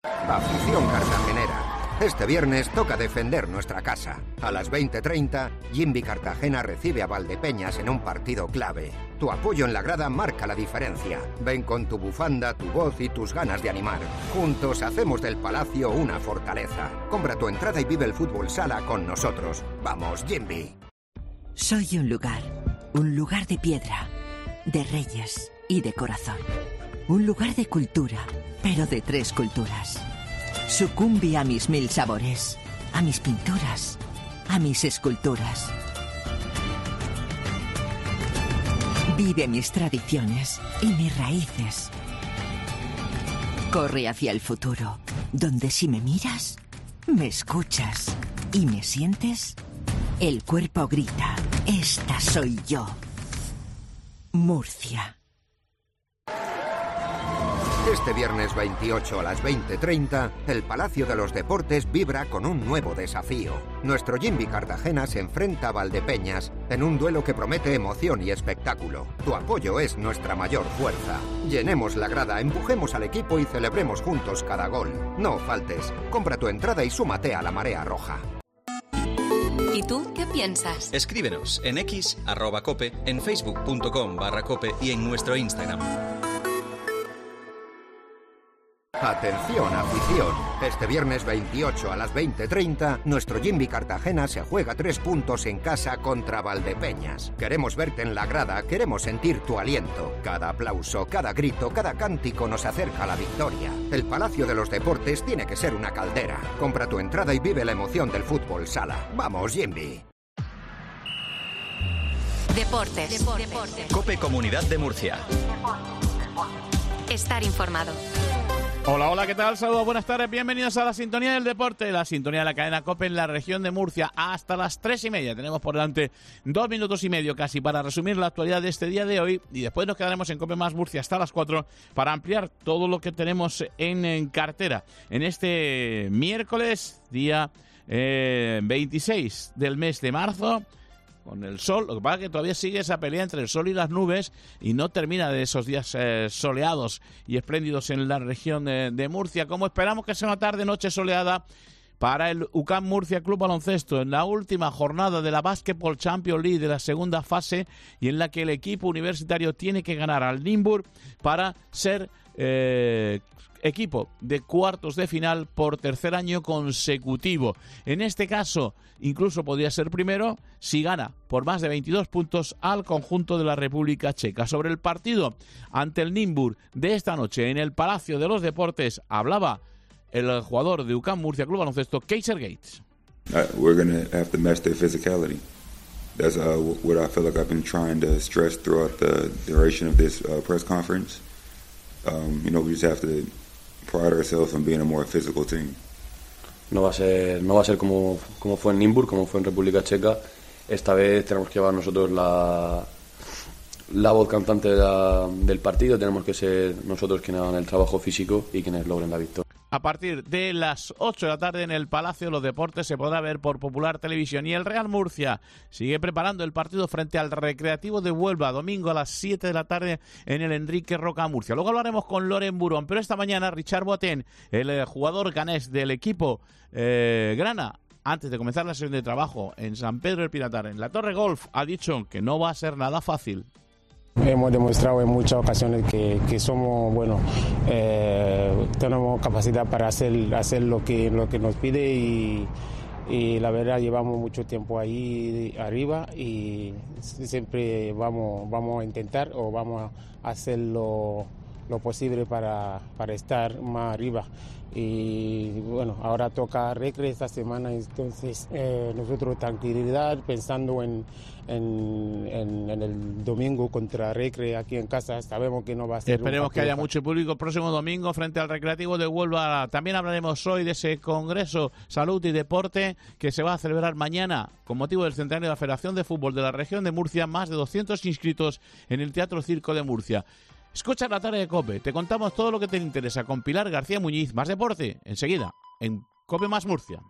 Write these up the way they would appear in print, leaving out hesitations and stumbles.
Afición cartagenera. Este viernes toca defender nuestra casa. A las 20:30, Jimby Cartagena recibe a Valdepeñas en un partido clave. Tu apoyo en la grada marca la diferencia. Ven con tu bufanda, tu voz y tus ganas de animar. Juntos hacemos del Palacio una fortaleza. Compra tu entrada y vive el fútbol sala con nosotros. ¡Vamos, Jimby! Soy un lugar de piedra, de reyes y de corazón. Un lugar de cultura, pero de 3 culturas. Sucumbe a mis 1000 sabores, a mis pinturas, a mis esculturas. Vive mis tradiciones y mis raíces. Corre hacia el futuro, donde si me miras, me escuchas y me sientes, el cuerpo grita, esta soy yo. Murcia. Este viernes 28 a las 20:30, el Palacio de los Deportes vibra con un nuevo desafío. Nuestro Jimby Cartagena se enfrenta a Valdepeñas en un duelo que promete emoción y espectáculo. Tu apoyo es nuestra mayor fuerza. Llenemos la grada, empujemos al equipo y celebremos juntos cada gol. No faltes. Compra tu entrada y súmate a la Marea Roja. ¿Y tú qué piensas? Escríbenos en X, @cope, en facebook.com/cope y en nuestro Instagram. Atención, afición. Este viernes 28 a las 20:30, nuestro Jimby Cartagena se juega 3 puntos en casa contra Valdepeñas. Queremos verte en la grada, queremos sentir tu aliento. Cada aplauso, cada grito, cada cántico nos acerca a la victoria. El Palacio de los Deportes tiene que ser una caldera. Compra tu entrada y vive la emoción del fútbol sala. ¡Vamos, Jimby! Deportes. Cope Comunidad de Murcia. Estar informado. Hola, ¿qué tal? Saludos, buenas tardes, bienvenidos a la sintonía del deporte, la sintonía de la cadena COPE en la región de Murcia, hasta las 3:30. Tenemos por delante 2 minutos y medio casi para resumir la actualidad de este día de hoy y después nos quedaremos en COPE más Murcia hasta las 4 para ampliar todo lo que tenemos en cartera. En este miércoles, día 26 del mes de marzo, con el sol, lo que pasa es que todavía sigue esa pelea entre el sol y las nubes y no termina de esos días soleados y espléndidos en la región de Murcia, como esperamos que sea una tarde-noche soleada para el UCAM Murcia Club Baloncesto en la última jornada de la Basketball Champions League de la segunda fase y en la que el equipo universitario tiene que ganar al Nymburk para ser equipo de cuartos de final por tercer año consecutivo. En este caso, incluso podría ser primero si gana por más de 22 puntos al conjunto de la República Checa. Sobre el partido ante el Nymburk de esta noche en el Palacio de los Deportes hablaba el jugador de UCAM Murcia Club Baloncesto, Kaiser Gates. We're going to have to match their physicality. That's what I feel like I've been trying to stress throughout the duration of this press conference. We just have to pride ourselves on being a more physical team. No va a ser como fue en Nymburk, como fue en República Checa. Esta vez tenemos que llevar nosotros la voz cantante del partido. Tenemos que ser nosotros quienes hagan el trabajo físico y quienes logren la victoria. A partir de las 8 de la tarde en el Palacio de los Deportes se podrá ver por Popular Televisión. Y el Real Murcia sigue preparando el partido frente al Recreativo de Huelva, domingo a las 7 de la tarde en el Enrique Roca Murcia. Luego hablaremos con Loren Burón, pero esta mañana Richard Boateng, el jugador ganés del equipo grana, antes de comenzar la sesión de trabajo en San Pedro del Pinatar, en la Torre Golf, ha dicho que no va a ser nada fácil. Hemos demostrado en muchas ocasiones que somos, tenemos capacidad para hacer lo que nos pide y la verdad llevamos mucho tiempo ahí arriba y siempre vamos a intentar o vamos a hacer lo posible para estar más arriba. Y bueno, ahora toca Recre esta semana, entonces nosotros tranquilidad pensando en el domingo contra Recre aquí en casa. Sabemos que no va a ser. Esperemos que haya mucho público el próximo domingo frente al Recreativo de Huelva. También hablaremos hoy de ese Congreso Salud y Deporte que se va a celebrar mañana con motivo del centenario de la Federación de Fútbol de la región de Murcia. Más de 200 inscritos en el Teatro Circo de Murcia. Escucha la tarde de COPE, te contamos todo lo que te interesa con Pilar García Muñiz. Más deporte, enseguida, en COPE más Murcia.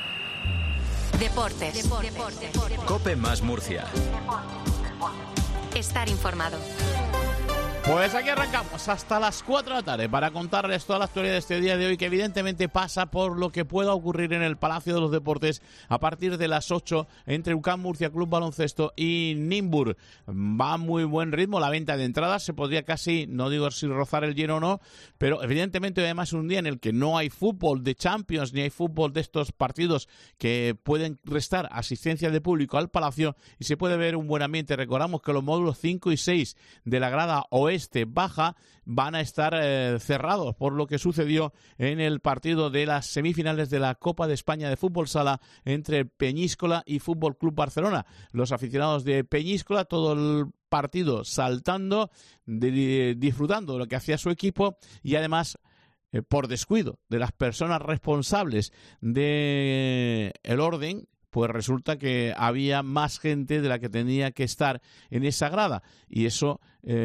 Deportes. COPE más Murcia. estar informado. Pues aquí arrancamos hasta las 4 de la tarde para contarles toda la historia de este día de hoy, que evidentemente pasa por lo que pueda ocurrir en el Palacio de los Deportes a partir de las 8 entre UCAM Murcia Club Baloncesto y Nymburk. Va a muy buen ritmo la venta de entradas, se podría casi, no digo si rozar el lleno o no, pero evidentemente además es un día en el que no hay fútbol de Champions ni hay fútbol de estos partidos que pueden restar asistencia de público al Palacio y se puede ver un buen ambiente. Recordamos que los módulos 5 y 6 de la grada oeste baja van a estar cerrados por lo que sucedió en el partido de las semifinales de la Copa de España de Fútbol Sala entre Peñíscola y Fútbol Club Barcelona. Los aficionados de Peñíscola, todo el partido saltando, disfrutando de lo que hacía su equipo y además por descuido de las personas responsables del orden, pues resulta que había más gente de la que tenía que estar en esa grada y eso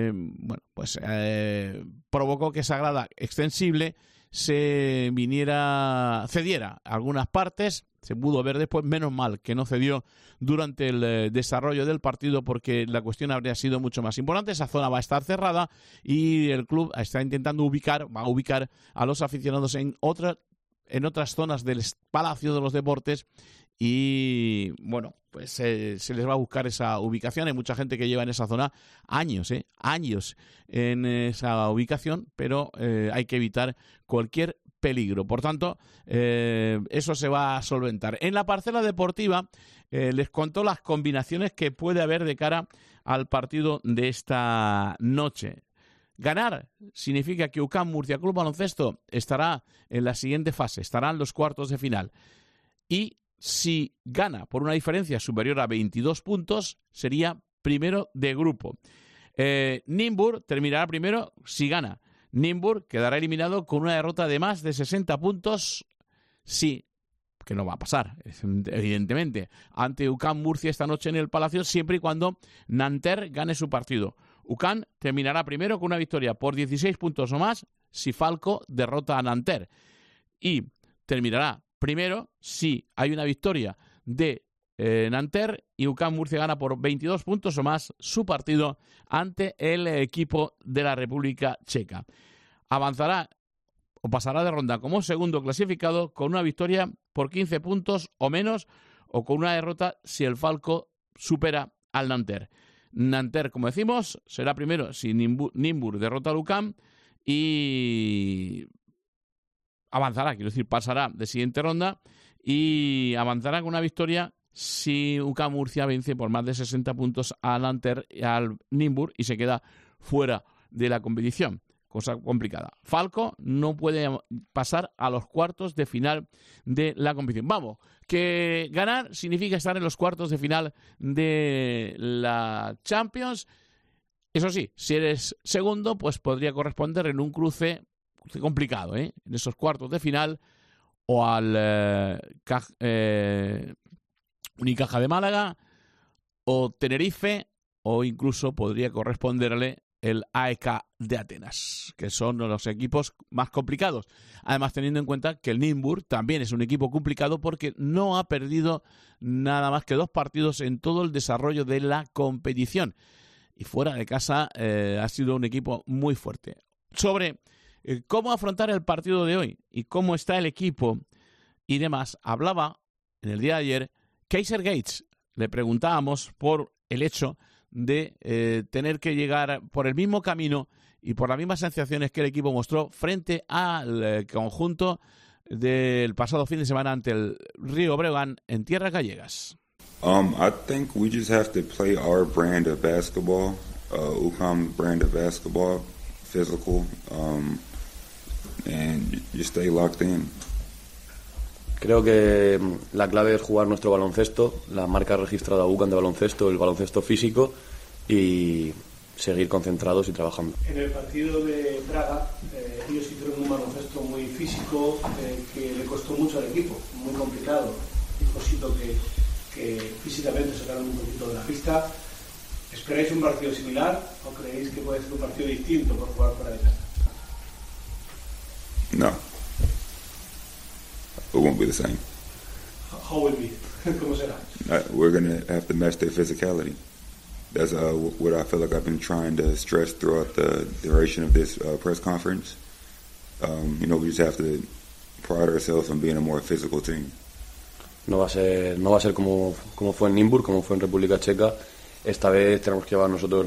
provocó que esa grada extensible cediera algunas partes. Se pudo ver después, menos mal que no cedió durante el desarrollo del partido porque la cuestión habría sido mucho más importante. Esa zona va a estar cerrada y el club está intentando va a ubicar a los aficionados en otras zonas del Palacio de los Deportes. Y bueno, pues se les va a buscar esa ubicación. Hay mucha gente que lleva en esa zona años en esa ubicación, pero hay que evitar cualquier peligro. Por tanto, eso se va a solventar. En la parcela deportiva les contó las combinaciones que puede haber de cara al partido de esta noche. Ganar significa que UCAM Murcia Club Baloncesto estará en la siguiente fase, estará en los cuartos de final. Y si gana por una diferencia superior a 22 puntos, sería primero de grupo. Nymburk terminará primero si gana. Nymburk quedará eliminado con una derrota de más de 60 puntos, sí, que no va a pasar, evidentemente, ante UCAM Murcia esta noche en el Palacio, siempre y cuando Nanterre gane su partido. UCAM terminará primero con una victoria por 16 puntos o más si Falco derrota a Nanterre. Y terminará primero si hay una victoria de Nanterre y UCAM Murcia gana por 22 puntos o más su partido ante el equipo de la República Checa. Avanzará o pasará de ronda como segundo clasificado con una victoria por 15 puntos o menos o con una derrota si el Falco supera al Nanterre. Nanterre, como decimos, será primero si Nymburk derrota al UCAM y avanzará, quiero decir, pasará de siguiente ronda y avanzará con una victoria si UCAM Murcia vence por más de 60 puntos al Nanterre y al Nymburk y se queda fuera de la competición. Cosa complicada. Falco no puede pasar a los cuartos de final de la competición. Vamos, que ganar significa estar en los cuartos de final de la Champions. Eso sí, si eres segundo, pues podría corresponder en un cruce complicado, en esos cuartos de final o al Unicaja de Málaga o Tenerife o incluso podría corresponderle el AEK de Atenas, que son los equipos más complicados. Además, teniendo en cuenta que el Nymburk también es un equipo complicado porque no ha perdido nada más que 2 partidos en todo el desarrollo de la competición. Y fuera de casa ha sido un equipo muy fuerte. Sobre cómo afrontar el partido de hoy y cómo está el equipo y demás, hablaba en el día de ayer Kaiser Gates. Le preguntábamos por el hecho de tener que llegar por el mismo camino y por las mismas sensaciones que el equipo mostró frente al conjunto del pasado fin de semana ante el Río Breogán en tierras gallegas. I think we just have to play our brand of basketball, UCAM brand of basketball, physical, and just stay locked in. Creo que la clave es jugar nuestro baloncesto, la marca registrada UCAM de baloncesto, el baloncesto físico y seguir concentrados y trabajando. En el partido de Praga, ellos hicieron un baloncesto muy físico que le costó mucho al equipo, muy complicado. Un cosito que físicamente sacaron un poquito de la pista. ¿Esperáis un partido similar o creéis que puede ser un partido distinto por jugar fuera de casa? No. It won't be the same. How will be? ¿Cómo será? We're going to have to match their physicality. That's what I feel like I've been trying to stress throughout the duration of this press conference. We just have to pride ourselves on being a more physical team. No va a ser como fue en Nymburk, como fue en República Checa. Esta vez tenemos que llevar nosotros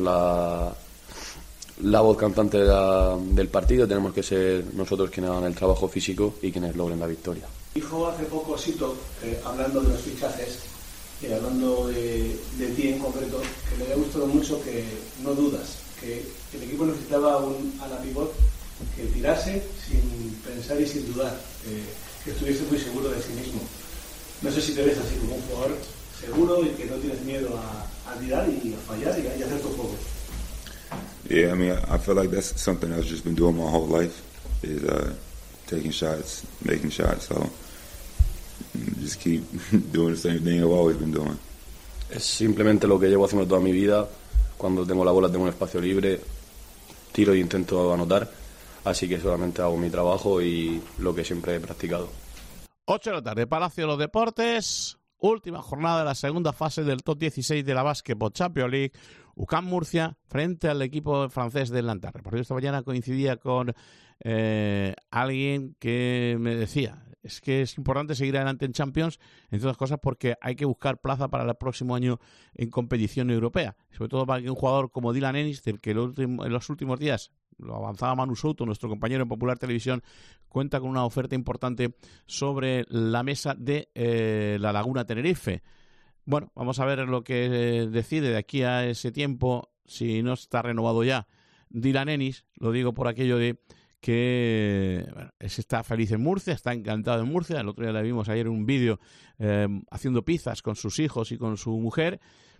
la voz cantante del partido. Tenemos que ser nosotros quienes hagan el trabajo físico y quienes logren la victoria. Dijo hace poco Sito, hablando de los fichajes y hablando de ti en concreto, que le había gustado mucho, que no dudas, que el equipo necesitaba un ala pivot que tirase sin pensar y sin dudar, que estuviese muy seguro de sí mismo. No sé si te ves así como un jugador seguro y que no tienes miedo a tirar y a fallar y a hacer tu juego. Yeah, I mean, I feel like that's something I've just been doing my whole life, is taking shots, making shots, so just keep doing the same thing I've always been doing. Es simplemente lo que llevo haciendo toda mi vida. Cuando tengo la bola, tengo un espacio libre, tiro e intento anotar, así que solamente hago mi trabajo y lo que siempre he practicado. 8 de la tarde, Palacio de los Deportes, última jornada de la segunda fase del top 16 de la Basketball Champions League. UCAM Murcia frente al equipo francés del Nanterre. El partido esta mañana coincidía con alguien que me decía, es que es importante seguir adelante en Champions, entre otras cosas porque hay que buscar plaza para el próximo año en competición europea, sobre todo para que un jugador como Dylan Ennis, del que en los últimos días lo avanzaba Manu Souto, nuestro compañero en Popular Televisión, cuenta con una oferta importante sobre la mesa de la Laguna Tenerife. Bueno, vamos a ver lo que decide de aquí a ese tiempo, si no está renovado ya Dylan Ennis. Lo digo por aquello de que está feliz en Murcia, está encantado en Murcia. El otro día le vimos ayer un vídeo haciendo pizzas con sus hijos y con su mujer.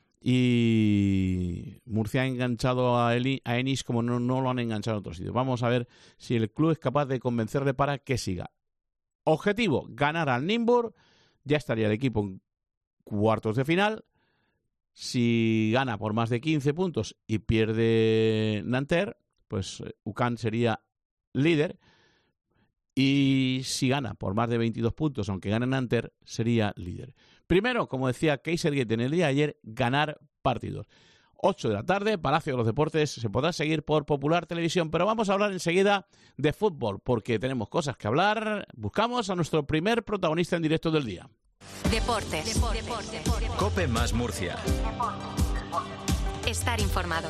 Y Murcia ha enganchado a Ennis como no lo han enganchado en otros sitios. Vamos a ver si el club es capaz de convencerle para que siga. Objetivo, ganar al Nymburk. Ya estaría el equipo en cuartos de final. Si gana por más de 15 puntos y pierde Nanterre, pues UCAM sería líder. Y si gana por más de 22 puntos, aunque gane Nanterre, sería líder. Primero, como decía Kaiserslautern en el día de ayer, ganar partidos. 8 de la tarde, Palacio de los Deportes, se podrá seguir por Popular Televisión, pero vamos a hablar enseguida de fútbol, porque tenemos cosas que hablar. Buscamos a nuestro primer protagonista en directo del día. Deportes. COPE más Murcia. Estar informado.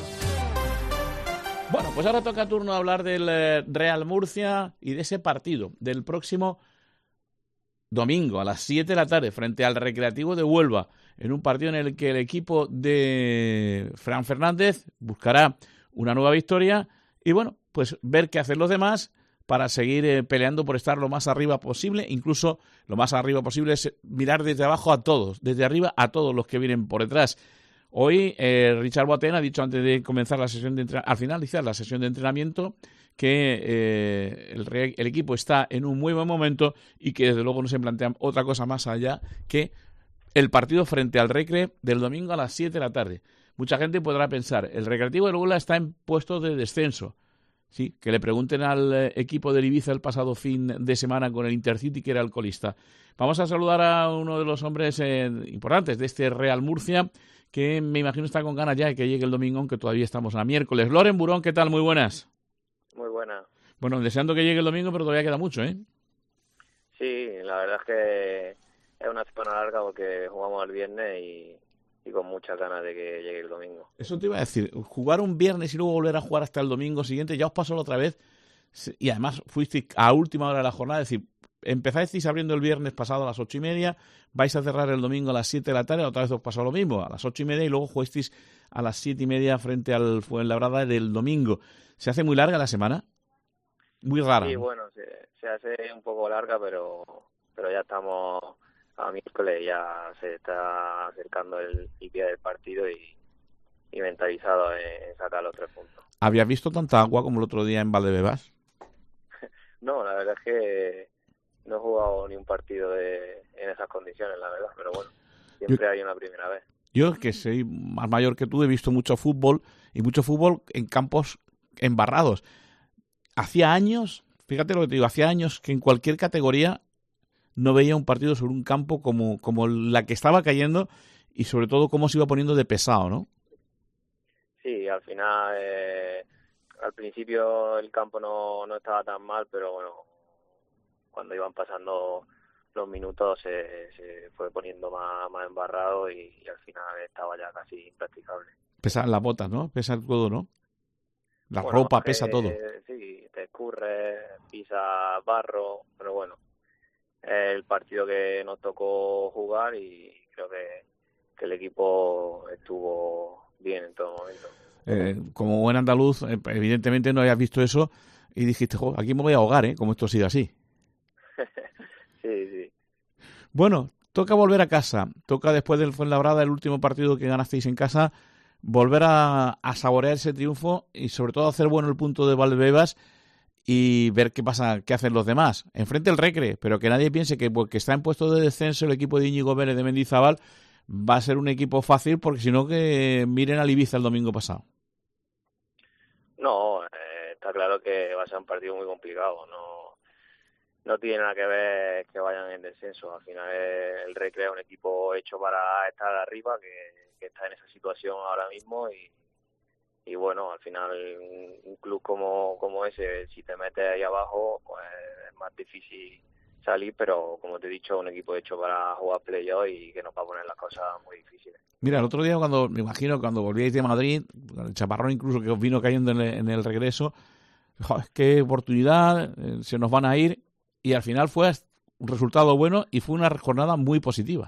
Bueno, pues ahora toca turno hablar del Real Murcia y de ese partido del próximo domingo a las 7 de la tarde frente al Recreativo de Huelva, en un partido en el que el equipo de Fran Fernández buscará una nueva victoria y bueno, pues ver qué hacen los demás para seguir peleando por estar lo más arriba posible. Incluso lo más arriba posible es mirar desde abajo a todos, desde arriba a todos los que vienen por detrás. Hoy Richard Boateng ha dicho antes de comenzar la sesión de al finalizar la sesión de entrenamiento que el equipo está en un muy buen momento y que desde luego no se plantea otra cosa más allá que el partido frente al Recre del domingo a las 7 de la tarde. Mucha gente podrá pensar, el Recreativo de Huelva está en puesto de descenso. Sí, que le pregunten al equipo del Ibiza el pasado fin de semana con el Intercity, que era el colista. Vamos a saludar a uno de los hombres importantes de este Real Murcia, que me imagino está con ganas ya de que llegue el domingo, aunque todavía estamos a miércoles. Loren Burón, ¿qué tal? Muy buenas. Muy buenas. Bueno, deseando que llegue el domingo, pero todavía queda mucho, ¿eh? Sí, la verdad es que es una semana larga porque jugamos el viernes y con muchas ganas de que llegue el domingo. Eso te iba a decir, jugar un viernes y luego volver a jugar hasta el domingo siguiente, ya os pasó la otra vez, y además fuisteis a última hora de la jornada, es decir, empezáis abriendo el viernes pasado a las 8:30, vais a cerrar el domingo a las 7 de la tarde, otra vez os pasó lo mismo, a las 8:30 y luego jugasteis a las 7:30 frente al Fuenlabrada del domingo. ¿Se hace muy larga la semana? Muy rara. Sí, bueno, se hace un poco larga, pero ya estamos a miércoles, ya se está acercando el día del partido y mentalizado en sacar los 3 puntos. ¿Habías visto tanta agua como el otro día en Valdebebas? No, la verdad es que no he jugado ni un partido en esas condiciones, la verdad, pero bueno, siempre hay una primera vez. Yo, que soy más mayor que tú, he visto mucho fútbol en campos embarrados. Hacía años, fíjate lo que te digo, hacía años que en cualquier categoría no veía un partido sobre un campo como la que estaba cayendo y sobre todo cómo se iba poniendo de pesado, ¿no? Sí, al final, al principio el campo no estaba tan mal, pero bueno, cuando iban pasando los minutos se fue poniendo más embarrado y al final estaba ya casi impracticable. Pesan las botas, ¿no? Pesa todo, ¿no? La Bueno, ropa pesa todo. Sí, te escurre, pisa barro, pero bueno, es el partido que nos tocó jugar y creo que el equipo estuvo bien en todo momento. Como buen andaluz, evidentemente no habías visto eso y dijiste, jo, aquí me voy a ahogar, como esto sigue así. Sí. Bueno, toca volver a casa. Toca después del Fuenlabrada, el último partido que ganasteis en casa, volver a saborear ese triunfo y sobre todo hacer bueno el punto de Valdebebas y ver qué pasa, qué hacen los demás. Enfrente el Recre, pero que nadie piense que porque está en puesto de descenso el equipo de Íñigo Vélez de Mendizábal va a ser un equipo fácil, porque si no que miren al Ibiza el domingo pasado. No, está claro que va a ser un partido muy complicado. No tiene nada que ver que vayan en descenso. Al final el Recre es un equipo hecho para estar arriba, que está en esa situación ahora mismo y bueno, al final un club como ese, si te metes ahí abajo, pues es más difícil salir, pero como te he dicho, un equipo hecho para jugar playoff y que nos va a poner las cosas muy difíciles. Mira, el otro día me imagino cuando volvíais de Madrid, el chaparrón incluso que os vino cayendo en el regreso, joder, qué oportunidad, se nos van a ir, y al final fue un resultado bueno y fue una jornada muy positiva.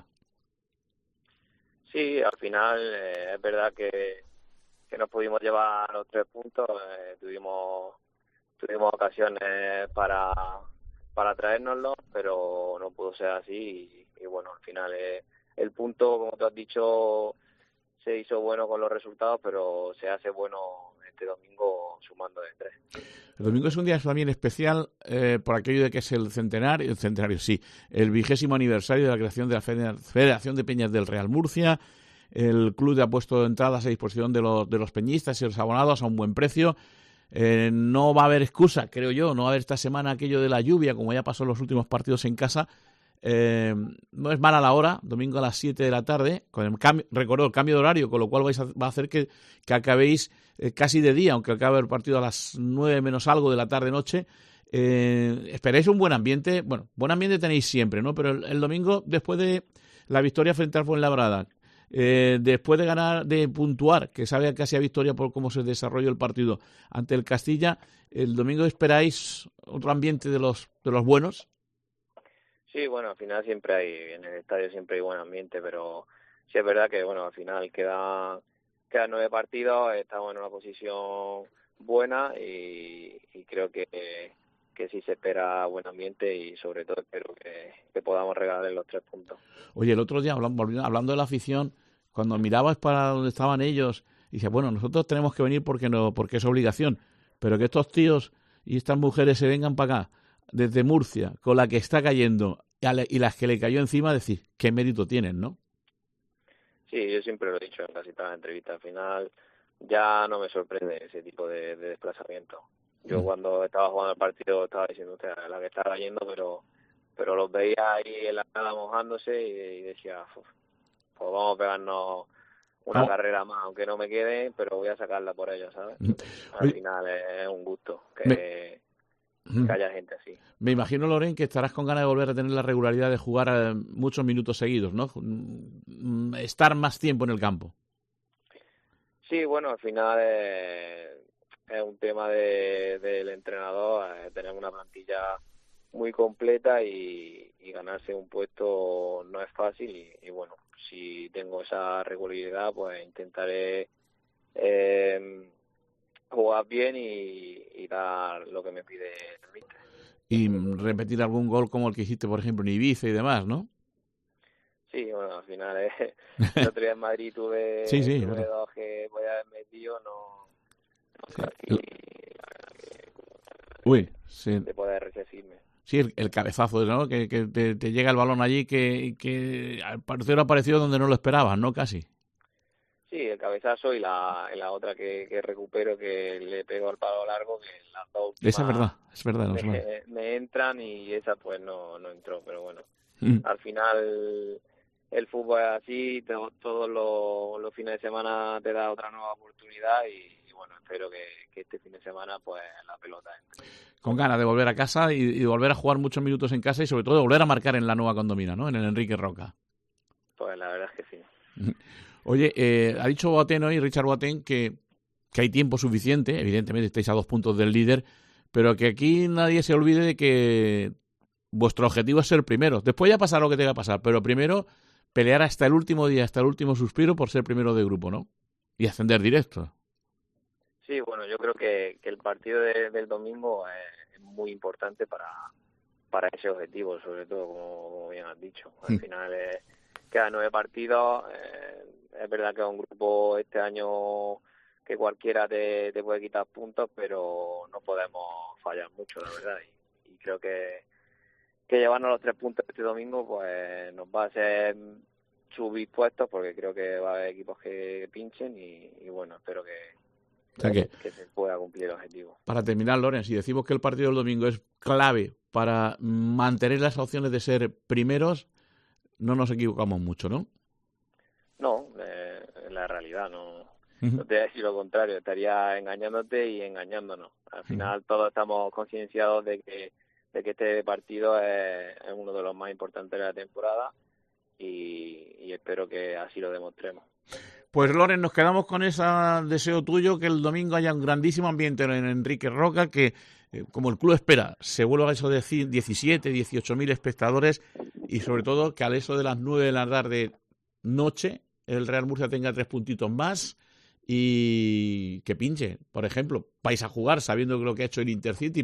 Sí, al final es verdad que nos pudimos llevar los 3 puntos, tuvimos ocasiones para traérnoslos, pero no pudo ser así y bueno, al final el punto, como tú has dicho, se hizo bueno con los resultados, pero se hace bueno este domingo sumando de 3. El domingo es un día también especial por aquello de que es el 20º aniversario de la creación de la Federación de Peñas del Real Murcia. El club ha puesto entradas a disposición de los peñistas y los abonados a un buen precio. No va a haber excusa, creo yo, no va a haber esta semana aquello de la lluvia, como ya pasó en los últimos partidos en casa. No es mala la hora, domingo a las 7 de la tarde, con el cambio de horario, con lo cual va a hacer que acabéis casi de día, aunque acabe el partido a las 9 menos algo de la tarde-noche. Esperáis un buen ambiente. Bueno, buen ambiente tenéis siempre, ¿no? Pero el domingo, después de la victoria frente al Fuenlabrada, después de ganar, de puntuar, que sabe casi a victoria por cómo se desarrolló el partido ante el Castilla, el domingo esperáis otro ambiente de los buenos. Sí, bueno, al final en el estadio siempre hay buen ambiente, pero sí es verdad que bueno, al final quedan 9 partidos, estamos en una posición buena y creo que sí se espera buen ambiente y sobre todo espero que podamos regalar los 3 puntos. Oye, el otro día, hablando de la afición, cuando mirabas para donde estaban ellos, dices, bueno, nosotros tenemos que venir porque es obligación, pero que estos tíos y estas mujeres se vengan para acá, desde Murcia, con la que está cayendo y las que le cayó encima, decir, qué mérito tienen, ¿no? Sí, yo siempre lo he dicho en casi todas las entrevistas. Al final ya no me sorprende ese tipo de desplazamiento. Yo cuando estaba jugando el partido estaba diciendo, usted, la que está cayendo, pero los veía ahí en la cara mojándose y decía, pues vamos a pegarnos una carrera más, aunque no me quede, pero voy a sacarla por ellos, ¿sabes? Al final es un gusto que haya gente así. Me imagino, Loren, que estarás con ganas de volver a tener la regularidad de jugar muchos minutos seguidos, ¿no? Estar más tiempo en el campo. Sí, bueno, al final es un tema del entrenador, tener una plantilla muy completa y ganarse un puesto no es fácil y bueno, si tengo esa regularidad, pues intentaré jugar bien y dar lo que me pide el míster. Y repetir algún gol como el que hiciste, por ejemplo, en Ibiza y demás, ¿no? Sí, bueno, al final el otro día en Madrid tuve 2 que voy a haber metido, de poder resistirme. Sí, el cabezazo, ¿no? Que te llega el balón allí que al parecer ha aparecido donde no lo esperabas, ¿no? Casi. Sí, el cabezazo y la otra que recupero, que le pego al palo largo, que las dos esa es verdad. Me entran y esa pues no entró, pero bueno. Al final el fútbol es así, todos los fines de semana te da otra nueva oportunidad y bueno, espero que este fin de semana pues la pelota entre. Con ganas de volver a casa y volver a jugar muchos minutos en casa y sobre todo de volver a marcar en la nueva Condomina, ¿no? En el Enrique Roca. Pues la verdad es que sí. Oye, ha dicho Boateng hoy, Richard Boateng, que hay tiempo suficiente, evidentemente estáis a 2 puntos del líder, pero que aquí nadie se olvide de que vuestro objetivo es ser primeros. Después ya pasará lo que tenga que pasar, pero primero pelear hasta el último día, hasta el último suspiro por ser primero de grupo, ¿no? Y ascender directo. Sí, bueno, yo creo que el partido del domingo es muy importante para ese objetivo, sobre todo, como bien has dicho. Al final quedan 9 partidos, es verdad que es un grupo este año que cualquiera te puede quitar puntos, pero no podemos fallar mucho, la verdad. Y creo que llevarnos los 3 puntos este domingo pues nos va a hacer subir puestos, porque creo que va a haber equipos que pinchen y bueno, espero que se pueda cumplir el objetivo. Para terminar, Loren, si decimos que el partido del domingo es clave para mantener las opciones de ser primeros, no nos equivocamos mucho, ¿no? No, en la realidad no te voy a decir lo contrario, estaría engañándote y engañándonos. Al final todos estamos concienciados de que este partido es uno de los más importantes de la temporada y espero que así lo demostremos. Pues Loren, nos quedamos con ese deseo tuyo, que el domingo haya un grandísimo ambiente en Enrique Roca, que como el club espera, se vuelva a eso de 17, 18.000 espectadores y sobre todo que al eso de las 9 de la tarde noche el Real Murcia tenga 3 puntitos más y que pinche. Por ejemplo, vais a jugar sabiendo lo que ha hecho el Intercity,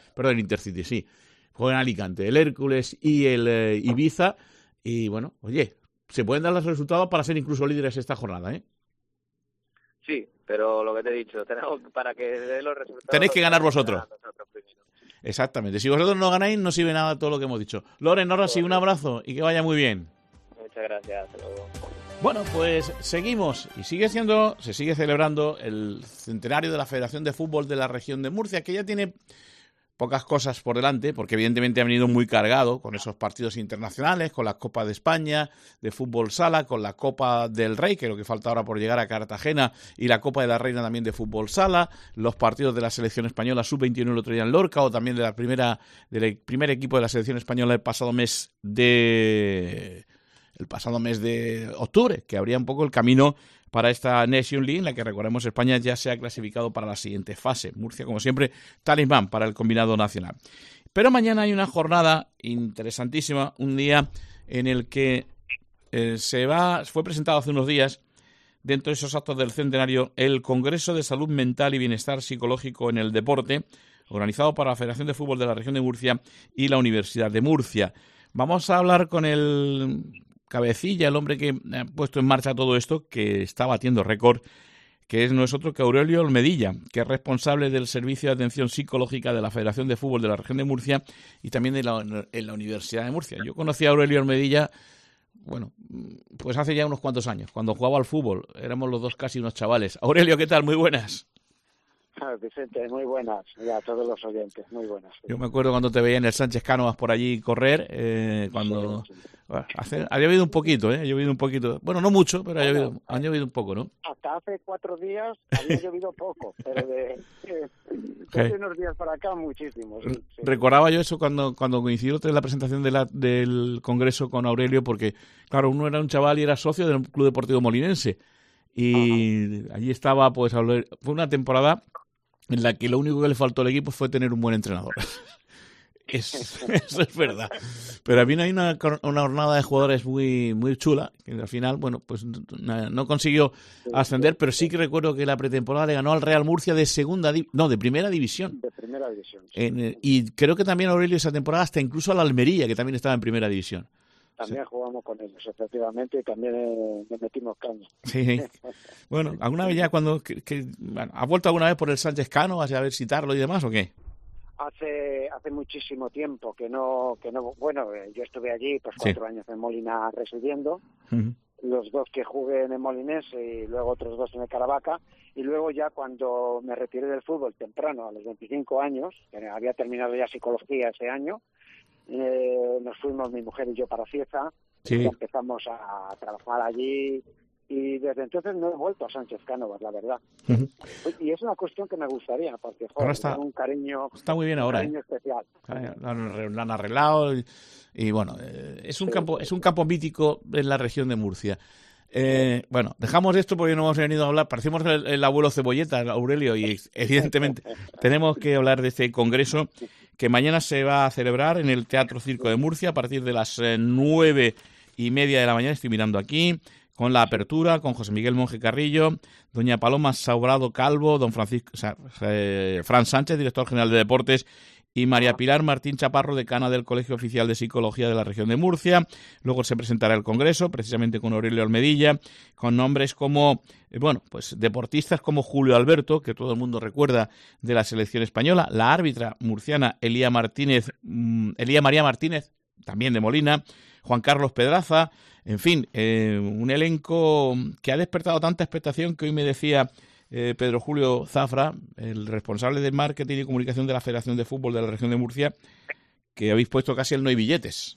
juega en Alicante, el Hércules y el Ibiza y bueno, oye, se pueden dar los resultados para ser incluso líderes esta jornada, ¿eh? Sí, pero lo que te he dicho, para que dé los resultados... Tenéis que ganar vosotros. Exactamente. Si vosotros no ganáis, no sirve nada todo lo que hemos dicho. Loren, ahora sí, un abrazo y que vaya muy bien. Muchas gracias. Hasta luego. Bueno, pues seguimos y se sigue celebrando el centenario de la Federación de Fútbol de la región de Murcia, que ya tiene pocas cosas por delante, porque evidentemente ha venido muy cargado con esos partidos internacionales, con la Copa de España de fútbol sala, con la Copa del Rey, que es lo que falta ahora por llegar a Cartagena, y la Copa de la Reina también de fútbol sala, los partidos de la selección española sub-21 el otro día en Lorca, o también del primer equipo de la selección española el pasado mes de octubre, que abría un poco el camino para esta Nation League, en la que, recordemos, España ya se ha clasificado para la siguiente fase. Murcia, como siempre, talismán para el combinado nacional. Pero mañana hay una jornada interesantísima, un día en el que fue presentado hace unos días, dentro de esos actos del centenario, el Congreso de Salud Mental y Bienestar Psicológico en el Deporte, organizado por la Federación de Fútbol de la Región de Murcia y la Universidad de Murcia. Vamos a hablar con el cabecilla, el hombre que ha puesto en marcha todo esto, que está batiendo récord, que es nosotros, que Aurelio Olmedilla, que es responsable del Servicio de Atención Psicológica de la Federación de Fútbol de la Región de Murcia y también en la Universidad de Murcia. Yo conocí a Aurelio Olmedilla, bueno, pues hace ya unos cuantos años, cuando jugaba al fútbol. Éramos los dos casi unos chavales. Aurelio, ¿qué tal? Muy buenas. Vicente, muy buenas, y a todos los oyentes, muy buenas. Yo me acuerdo cuando te veía en el Sánchez Cánovas por allí correr, cuando... Sí. Bueno, ha llovido un poquito, ha llovido un poquito. Bueno, no mucho, pero ha llovido un poco, ¿no? Hasta hace 4 días había llovido poco, pero de unos días para acá muchísimo. Sí. Recordaba yo eso cuando coincidió en la presentación del Congreso con Aurelio, porque, claro, uno era un chaval y era socio del Club Deportivo Molinense. Y allí estaba, pues, fue una temporada en la que lo único que le faltó al equipo fue tener un buen entrenador. Eso es verdad. Pero a mí hay una jornada de jugadores muy, muy chula, que al final, bueno, pues no consiguió ascender, pero sí que recuerdo que la pretemporada le ganó al Real Murcia de primera división. De primera división. Sí. Y creo que también Aurelio esa temporada hasta incluso a la Almería, que también estaba en primera división. También jugamos con ellos, efectivamente, y también le metimos caña. Sí. Bueno, ¿alguna vez ya ¿has vuelto alguna vez por el Sánchez Cánovas a ver citarlo y demás o qué? Hace muchísimo tiempo que no, bueno, yo estuve allí pues 4 años en Molina residiendo, los 2 que jugué en el Molinense y luego otros 2 en el Caravaca, y luego ya cuando me retiré del fútbol temprano, a los 25 años, que había terminado ya psicología ese año, nos fuimos mi mujer y yo para Cieza, Sí. Ya empezamos a trabajar allí y desde entonces no he vuelto a Sánchez Cánovas, la verdad. Y es una cuestión que me gustaría, porque joder, tengo un cariño, está muy bien ahora, cariño especial. Lo han arreglado y bueno, es un campo mítico en la región de Murcia. Bueno, dejamos esto porque no hemos venido a hablar. Parecemos el abuelo Cebolleta, Aurelio, y evidentemente tenemos que hablar de este congreso que mañana se va a celebrar en el Teatro Circo de Murcia a partir de las 9:30 de la mañana. Estoy mirando aquí, con la apertura, con José Miguel Monje Carrillo, doña Paloma Saurado Calvo, don Fran Sánchez, director general de Deportes, y María Pilar Martín Chaparro, decana del Colegio Oficial de Psicología de la región de Murcia. Luego se presentará el congreso, precisamente con Aurelio Almedilla, con nombres como, pues deportistas como Julio Alberto, que todo el mundo recuerda de la selección española, la árbitra murciana Elía María Martínez, también de Molina, Juan Carlos Pedraza, en fin, un elenco que ha despertado tanta expectación que hoy me decía Pedro Julio Zafra, el responsable de marketing y comunicación de la Federación de Fútbol de la región de Murcia, que habéis puesto casi el no hay billetes.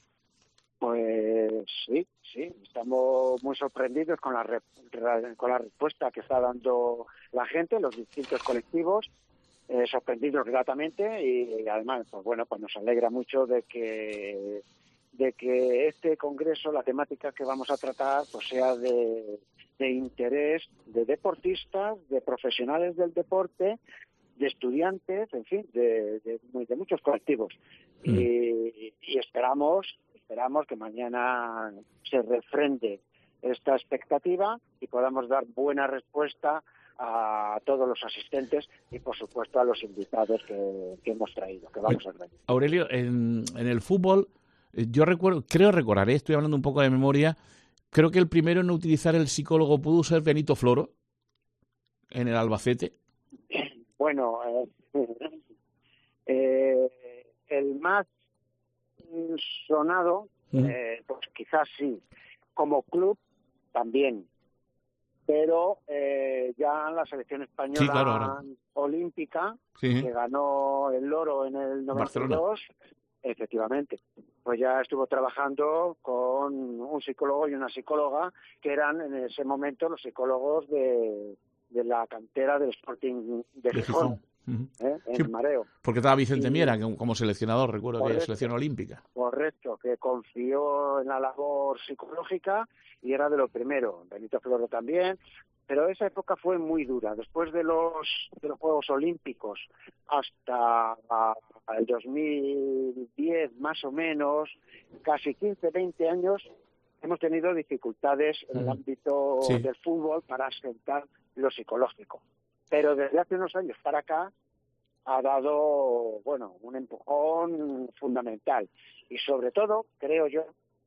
Pues sí, estamos muy sorprendidos con la respuesta que está dando la gente, los distintos colectivos, sorprendidos gratamente, y además, pues nos alegra mucho de que este congreso, la temática que vamos a tratar, pues sea de interés de deportistas, de profesionales del deporte, de estudiantes, en fin, de muchos colectivos. Y esperamos que mañana se refrende esta expectativa y podamos dar buena respuesta a todos los asistentes y, por supuesto, a los invitados que hemos traído, que vamos a traer. Aurelio, en el fútbol, yo creo recordar, estoy hablando un poco de memoria, creo que el primero en utilizar el psicólogo pudo ser Benito Floro, en el Albacete. Bueno, el más sonado, pues quizás sí, como club también, pero ya la selección española, sí, claro, olímpica, sí, que ganó el oro en el 92, Barcelona. Efectivamente, pues ya estuvo trabajando con un psicólogo y una psicóloga que eran en ese momento los psicólogos de la cantera del Sporting de Gijón. En el Mareo. Porque estaba Vicente Miera como seleccionador, recuerdo, que era selección olímpica. Correcto, que confió en la labor psicológica y era de lo primero. Benito Floro también, pero esa época fue muy dura. Después de los Juegos Olímpicos hasta el 2010 más o menos, casi 15, 20 años, hemos tenido dificultades en el ámbito del fútbol para asentar lo psicológico. Pero desde hace unos años para acá ha dado, un empujón fundamental. Y sobre todo, creo yo,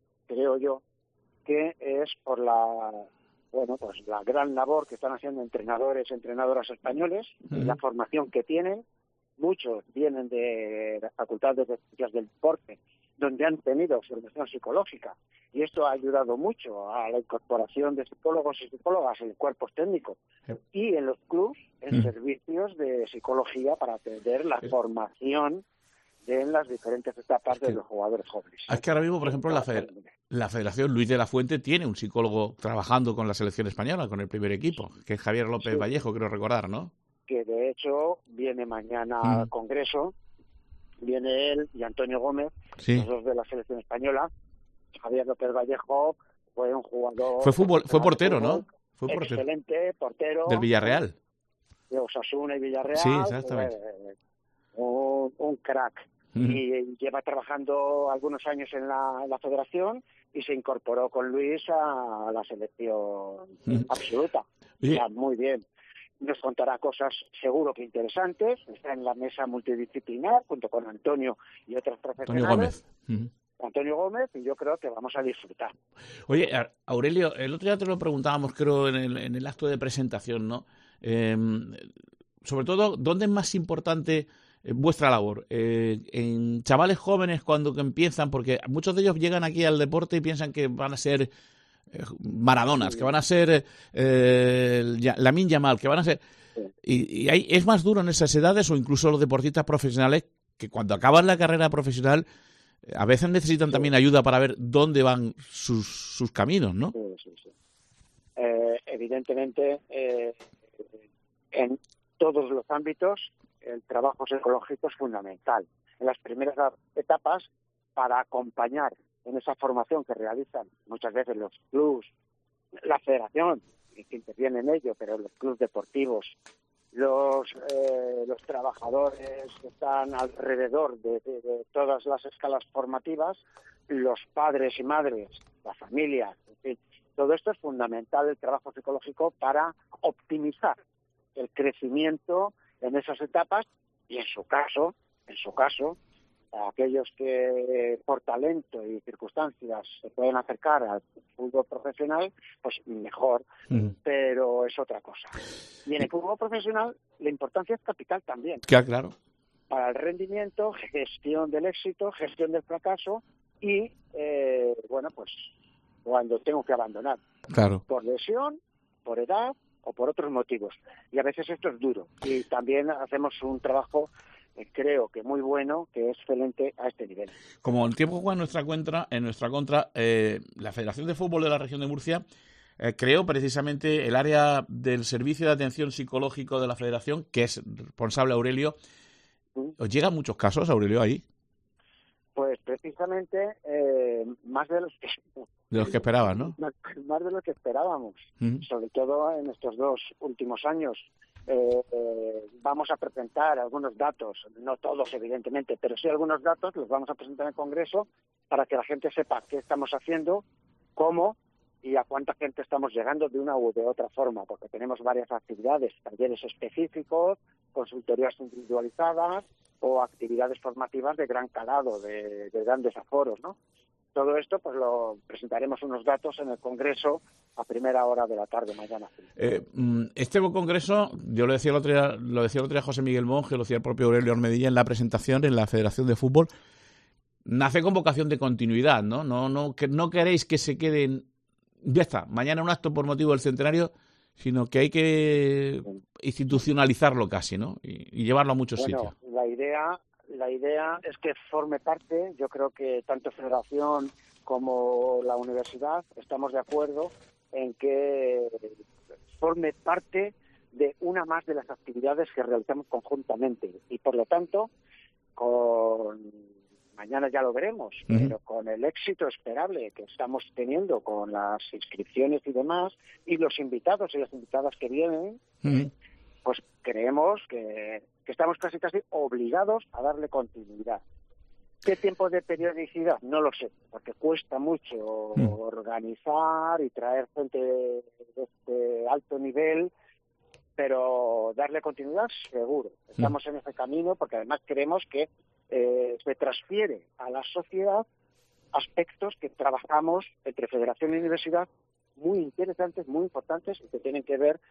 que es por la gran labor que están haciendo entrenadores, entrenadoras españoles, la formación que tienen. Muchos vienen de las facultades de ciencias del deporte, donde han tenido formación psicológica, y esto ha ayudado mucho a la incorporación de psicólogos y psicólogas en cuerpos técnicos y en los clubes en servicios de psicología para atender la formación en las diferentes etapas de los jugadores jóvenes. Es que ahora mismo, por ejemplo, la Federación Luis de la Fuente tiene un psicólogo trabajando con la selección española, con el primer equipo, que es Javier López Vallejo, creo recordar, ¿no? Que de hecho viene mañana al Congreso, viene él y Antonio Gómez, los dos de la selección española. Javier López Vallejo fue un jugador... Fue portero, ¿no? Fue excelente portero. Del Villarreal. De Osasuna y Villarreal. Sí, exactamente. Un crack. Y lleva trabajando algunos años en la federación y se incorporó con Luis a la selección absoluta. Muy bien. Nos contará cosas seguro que interesantes. Está en la mesa multidisciplinar junto con Antonio y otros profesionales. Antonio Gómez, y yo creo que vamos a disfrutar. Oye, Aurelio, el otro día te lo preguntábamos, creo, en el acto de presentación, ¿no? Sobre todo, ¿dónde es más importante vuestra labor? En chavales jóvenes cuando empiezan, porque muchos de ellos llegan aquí al deporte y piensan que van a ser Maradonas, que van a ser Lamine Yamal, que van a ser... Y es más duro en esas edades, o incluso los deportistas profesionales, que cuando acaban la carrera profesional a veces necesitan también ayuda para ver dónde van sus caminos, ¿no? Sí. Evidentemente, en todos los ámbitos, el trabajo psicológico es fundamental. En las primeras etapas, para acompañar en esa formación que realizan muchas veces los clubs, la federación, que interviene en ello, pero los clubs deportivos, los trabajadores que están alrededor de todas las escalas formativas, los padres y madres, las familias, en fin, todo esto es fundamental, el trabajo psicológico, para optimizar el crecimiento en esas etapas y en su caso, aquellos que por talento y circunstancias se pueden acercar al fútbol profesional, pues mejor, pero es otra cosa. Y en el fútbol profesional la importancia es capital también. Claro. Para el rendimiento, gestión del éxito, gestión del fracaso y, pues cuando tengo que abandonar. Claro. Por lesión, por edad o por otros motivos. Y a veces esto es duro. Y también hacemos un trabajo creo que muy bueno, que es excelente a este nivel. Como el tiempo juega en nuestra contra, la Federación de Fútbol de la Región de Murcia creó precisamente el área del servicio de atención psicológico de la Federación, que es responsable Aurelio. ¿Os llegan muchos casos, Aurelio, ahí? Pues precisamente más de los que esperaban, ¿no? Más de lo que esperábamos, sobre todo en estos 2 últimos años. Vamos a presentar algunos datos, no todos evidentemente, pero sí algunos datos, los vamos a presentar en el Congreso para que la gente sepa qué estamos haciendo, cómo y a cuánta gente estamos llegando de una u de otra forma, porque tenemos varias actividades, talleres específicos, consultorías individualizadas o actividades formativas de gran calado, de grandes aforos, ¿no? Todo esto pues lo presentaremos unos datos en el Congreso a primera hora de la tarde mañana. Este congreso, yo lo decía el otro día José Miguel Monge, lo decía el propio Aurelio Ormedilla en la presentación en la Federación de Fútbol, nace con vocación de continuidad, ¿no? No queréis que se queden, ya está, mañana un acto por motivo del centenario, sino que hay que institucionalizarlo casi, ¿no? Y llevarlo a muchos sitios. La idea es que forme parte, yo creo que tanto Federación como la universidad estamos de acuerdo en que forme parte de una más de las actividades que realizamos conjuntamente y por lo tanto, mañana ya lo veremos, pero con el éxito esperable que estamos teniendo con las inscripciones y demás y los invitados y las invitadas que vienen, pues creemos que estamos casi obligados a darle continuidad. ¿Qué tiempo de periodicidad? No lo sé, porque cuesta mucho organizar y traer gente de este alto nivel, pero darle continuidad seguro. Estamos en ese camino porque además creemos que se transfiere a la sociedad aspectos que trabajamos entre Federación y Universidad muy interesantes, muy importantes y que tienen que ver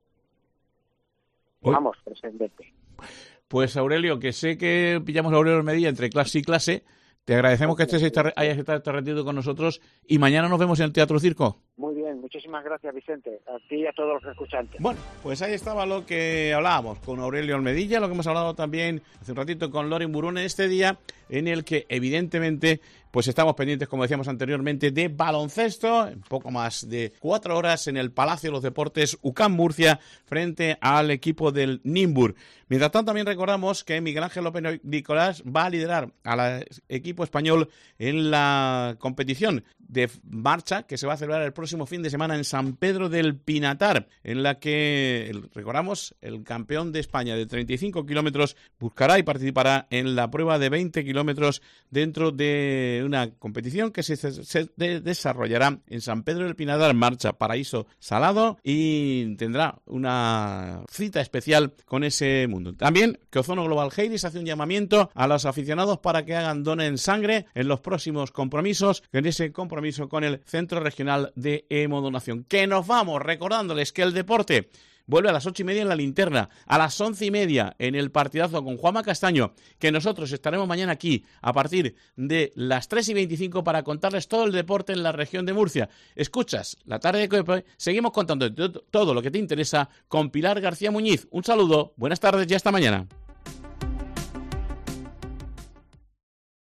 presente. Pues Aurelio, que sé que pillamos a Aurelio Ormedilla entre clase y clase, te agradecemos que hayas estado este ratito con nosotros y mañana nos vemos en el Teatro Circo. Muy bien, muchísimas gracias Vicente, a ti y a todos los escuchantes. Bueno, pues ahí estaba lo que hablábamos con Aurelio Ormedilla, lo que hemos hablado también hace un ratito con Loren Burún en este día en el que evidentemente pues estamos pendientes, como decíamos anteriormente, de baloncesto, un poco más de 4 horas en el Palacio de los Deportes UCAM Murcia frente al equipo del Nymburk. Mientras tanto también recordamos que Miguel Ángel López Nicolás va a liderar al equipo español en la competición de marcha que se va a celebrar el próximo fin de semana en San Pedro del Pinatar, en la que, recordamos, el campeón de España de 35 kilómetros buscará y participará en la prueba de 20 kilómetros dentro de una competición que se desarrollará en San Pedro del Pinatar, marcha Paraíso Salado, y tendrá una cita especial con ese mundo. También que Ozono Global Heiris hace un llamamiento a los aficionados para que donen sangre en los próximos compromisos, en ese compromiso con el Centro Regional de Hemodonación. Que nos vamos recordándoles que el deporte vuelve a las 8:30 en La Linterna, a las 11:30 en el partidazo con Juanma Castaño, que nosotros estaremos mañana aquí a partir de las 3:25 para contarles todo el deporte en la región de Murcia. Escuchas La Tarde de COPE, seguimos contando todo lo que te interesa con Pilar García Muñiz. Un saludo, buenas tardes y hasta mañana.